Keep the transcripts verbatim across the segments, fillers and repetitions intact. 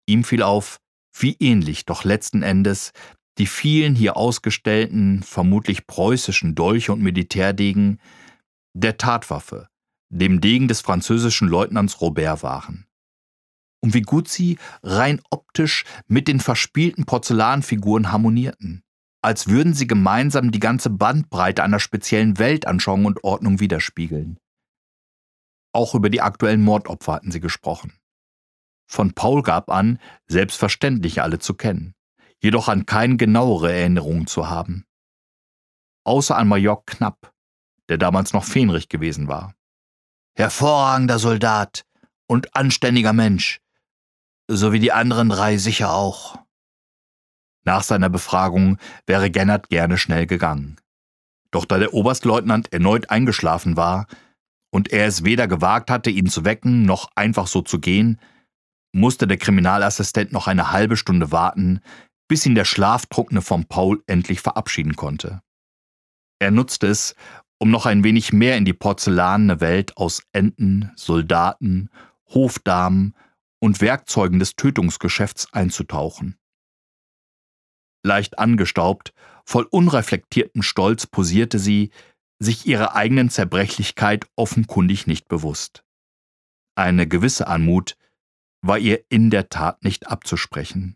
Ihm fiel auf, wie ähnlich doch letzten Endes die vielen hier ausgestellten, vermutlich preußischen Dolche und Militärdegen der Tatwaffe, dem Degen des französischen Leutnants Robert waren. Und wie gut sie rein optisch mit den verspielten Porzellanfiguren harmonierten, als würden sie gemeinsam die ganze Bandbreite einer speziellen Weltanschauung und Ordnung widerspiegeln. Auch über die aktuellen Mordopfer hatten sie gesprochen. Von Paul gab an, selbstverständlich alle zu kennen, jedoch an keine genauere Erinnerungen zu haben. Außer an Major Knapp, der damals noch Fähnrich gewesen war. Hervorragender Soldat und anständiger Mensch, so wie die anderen drei sicher auch. Nach seiner Befragung wäre Gennert gerne schnell gegangen. Doch da der Oberstleutnant erneut eingeschlafen war und er es weder gewagt hatte, ihn zu wecken, noch einfach so zu gehen, musste der Kriminalassistent noch eine halbe Stunde warten, bis ihn der Schlaftrunkene von Paul endlich verabschieden konnte. Er nutzte es, um noch ein wenig mehr in die porzellanene Welt aus Enten, Soldaten, Hofdamen und Werkzeugen des Tötungsgeschäfts einzutauchen. Leicht angestaubt, voll unreflektiertem Stolz posierte sie, sich ihrer eigenen Zerbrechlichkeit offenkundig nicht bewusst. Eine gewisse Anmut war ihr in der Tat nicht abzusprechen.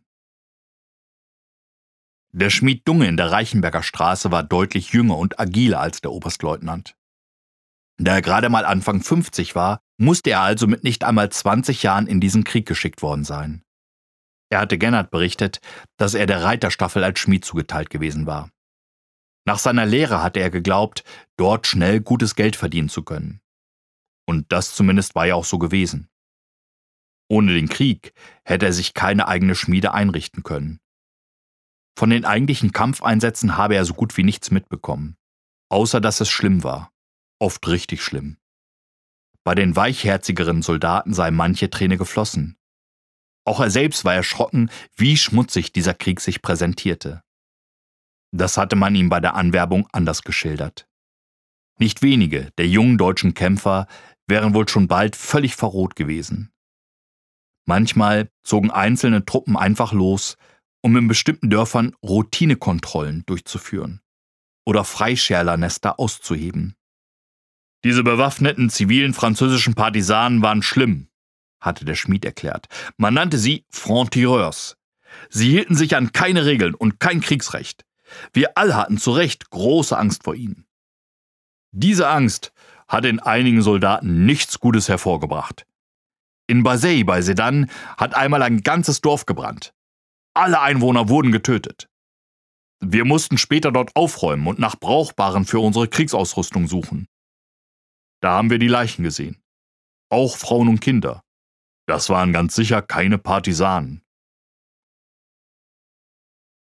Der Schmied Dunge in der Reichenberger Straße war deutlich jünger und agiler als der Oberstleutnant. Da er gerade mal Anfang fünfzig war, musste er also mit nicht einmal zwanzig Jahren in diesen Krieg geschickt worden sein. Er hatte Gennert berichtet, dass er der Reiterstaffel als Schmied zugeteilt gewesen war. Nach seiner Lehre hatte er geglaubt, dort schnell gutes Geld verdienen zu können. Und das zumindest war ja auch so gewesen. Ohne den Krieg hätte er sich keine eigene Schmiede einrichten können. Von den eigentlichen Kampfeinsätzen habe er so gut wie nichts mitbekommen, außer dass es schlimm war, oft richtig schlimm. Bei den weichherzigeren Soldaten sei manche Träne geflossen. Auch er selbst war erschrocken, wie schmutzig dieser Krieg sich präsentierte. Das hatte man ihm bei der Anwerbung anders geschildert. Nicht wenige der jungen deutschen Kämpfer wären wohl schon bald völlig verroht gewesen. Manchmal zogen einzelne Truppen einfach los, um in bestimmten Dörfern Routinekontrollen durchzuführen oder Freischärlernester auszuheben. Diese bewaffneten zivilen französischen Partisanen waren schlimm, hatte der Schmied erklärt. Man nannte sie Francs-Tireurs. Sie hielten sich an keine Regeln und kein Kriegsrecht. Wir alle hatten zu Recht große Angst vor ihnen. Diese Angst hatte in einigen Soldaten nichts Gutes hervorgebracht. In Bazeilles bei Sedan hat einmal ein ganzes Dorf gebrannt. Alle Einwohner wurden getötet. Wir mussten später dort aufräumen und nach Brauchbaren für unsere Kriegsausrüstung suchen. Da haben wir die Leichen gesehen. Auch Frauen und Kinder. Das waren ganz sicher keine Partisanen.